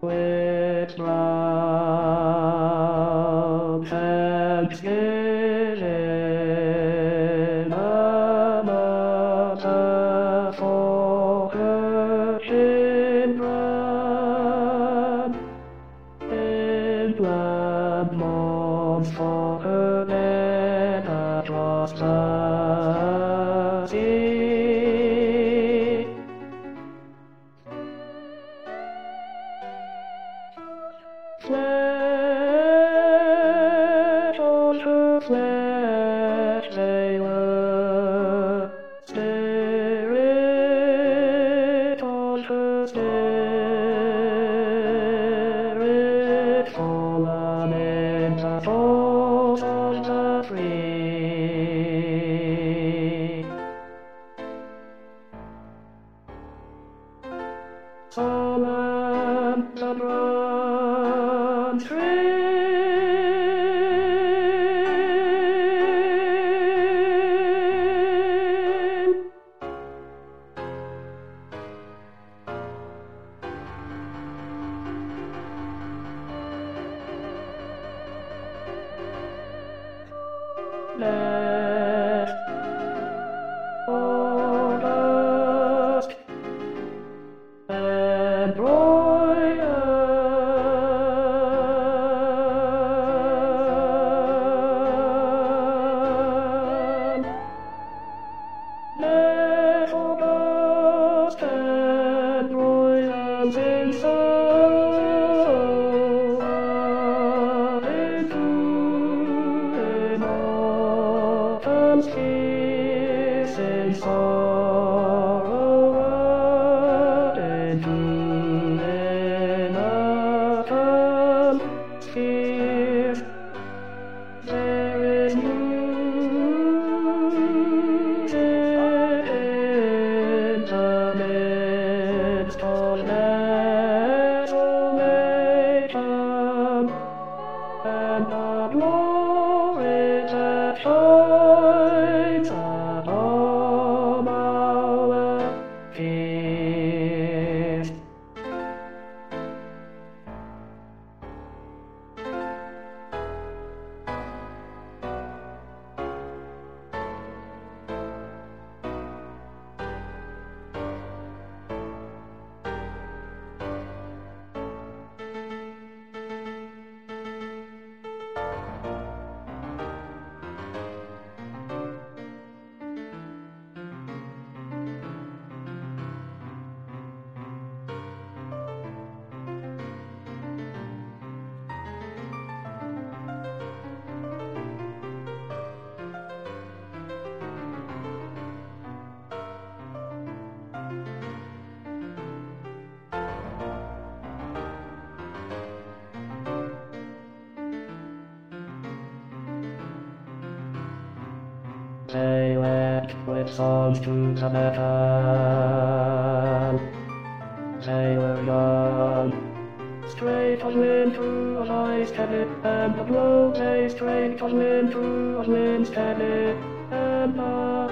with love thanksgiving, a mother for her children, in blood mourns for her dead across the sea. Flesh on her flesh they were, spirit on her spirit, fallen in the fold of the free. Solemn the broad tree. Left for dust and broiled. Left for dust and broiled in sorrow into autumn's kiss in sorrow into an autumn's kiss. There is news in the midst of desolation, and the glory that shines above our fears. They wept with songs to the metal. They were young, straight as wind through a ice headed, and the blow lay straight as wind through a wind's headed, and the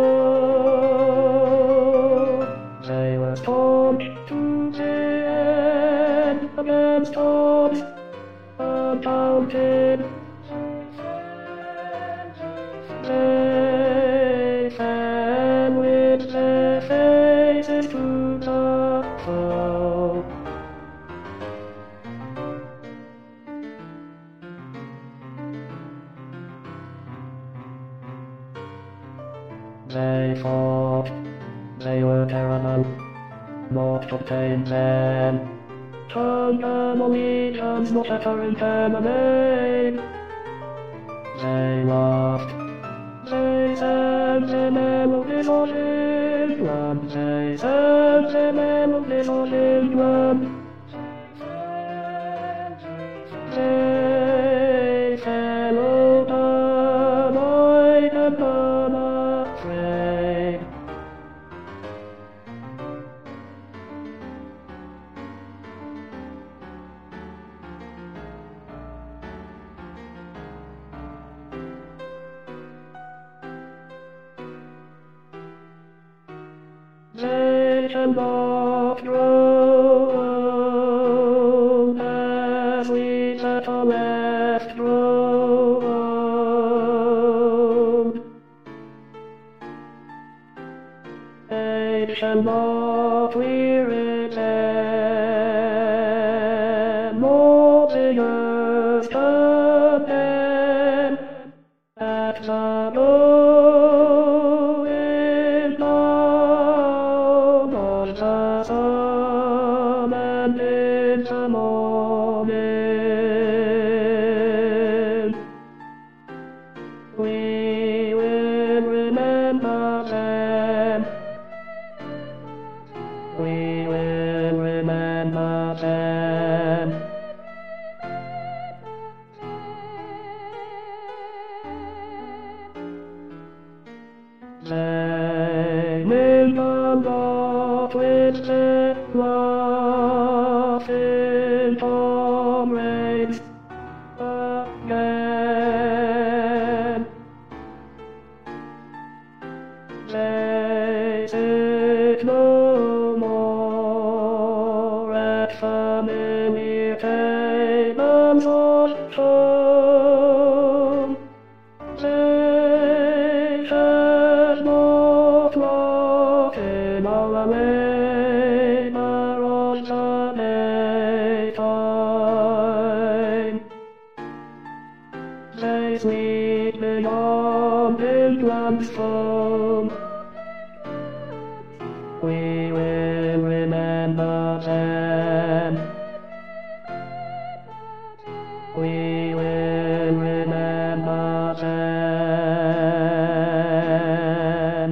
blow. They were staunch to the end against odds, undaunted. They fell with their faces to the foe. They fought, they were terrible, not to obtain men. Turned them allegiance, not ever in terminate. They laughed. They sang the melodies of England. They sang the melodies of England. They fell overnight and unafraid. They cannot grow nation what we repent, more the earth content, at the going down of the sun and in the morning. We will remember them. We will remember them. They will come out with their laughing comrades again. They sit no more at familiar tables of home. They shall not walk in our labor on the daytime. They sleep beyond England's foam. We will remember them. We will remember them.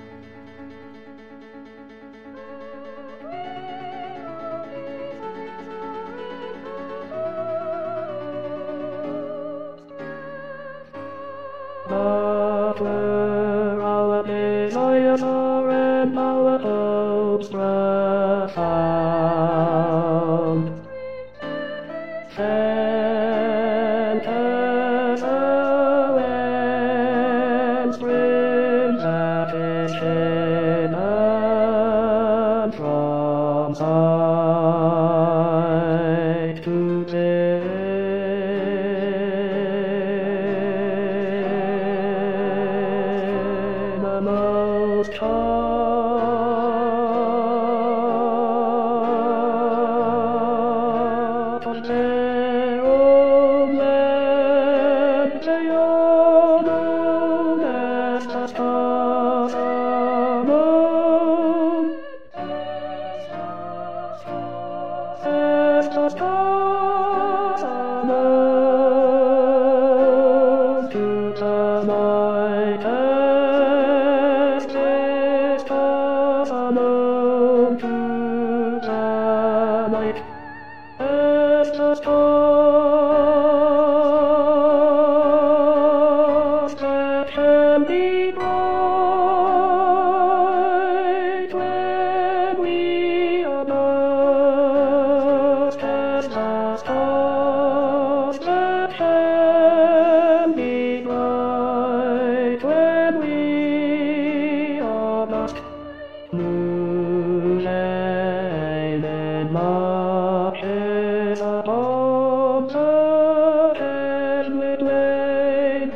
But where our desires are and our hopes profound, send us away, spring that is hidden from sight to day. The most heart of their own land, they all know as the stars are known, as the stars are known to the night. As the stars that can be bright when we are lost, as the stars that can be bright when we are lost. Moonlighted marches upon the desolate lane.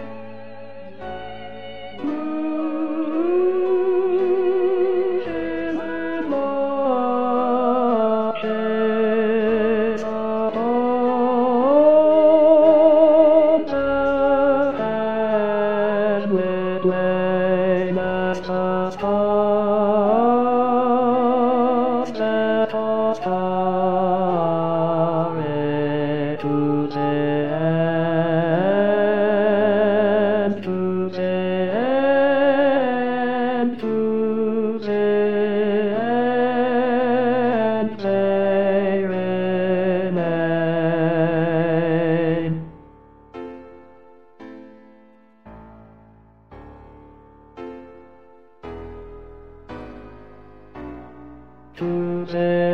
Moonlighted marches upon the desolate lane as the stars that are starry to the end, to the end, to the end, they remain. To the